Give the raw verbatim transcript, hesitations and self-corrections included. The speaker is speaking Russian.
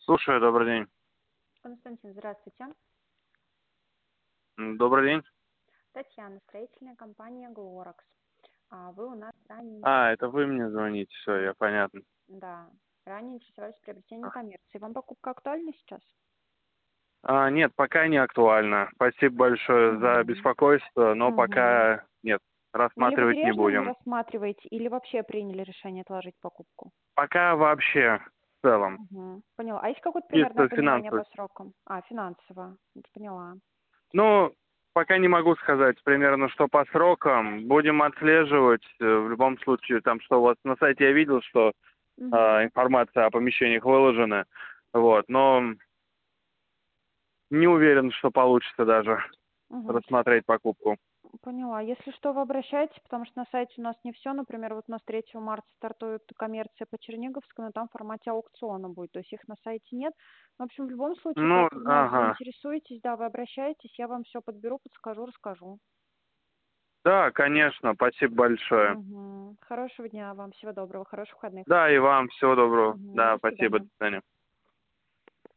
Слушаю, добрый день. Константин, здравствуйте. М, Добрый день. Татьяна, строительная компания «Глоракс». А вы у нас ранее, А, это вы мне звоните, все, я понятно. да, ранее интересовались приобретением А, коммерции. Вам покупка актуальна сейчас? а, нет, пока не актуально. Спасибо большое за Угу. беспокойство, но Угу. пока нет, На рассматривать не левобережном не будем. рассматриваете или вообще приняли решение отложить покупку? Пока вообще в целом. Угу. Поняла. А есть какое-то примерное Чисто понимание финансово. по срокам? А, финансово. Это поняла. Ну, пока не могу сказать примерно, что по срокам. Будем отслеживать. э, В любом случае, там, что у вас на сайте я видел, что а, Угу. информация о помещениях выложена. Вот, но не уверен, что получится даже Угу. рассмотреть покупку. Поняла. Если что, вы обращайтесь, потому что на сайте у нас не все. Например, вот у нас третьего марта стартует коммерция по Черниговской, но там в формате аукциона будет, то есть их на сайте нет. В общем, в любом случае, Ну, как вновь ага. заинтересуетесь, да, вы обращаетесь, я вам все подберу, подскажу, расскажу. Да, конечно, спасибо большое. Угу. Хорошего дня вам, всего доброго, хороших выходных. Да, и вам всего доброго. Угу. Да, До спасибо, до свидания. свидания.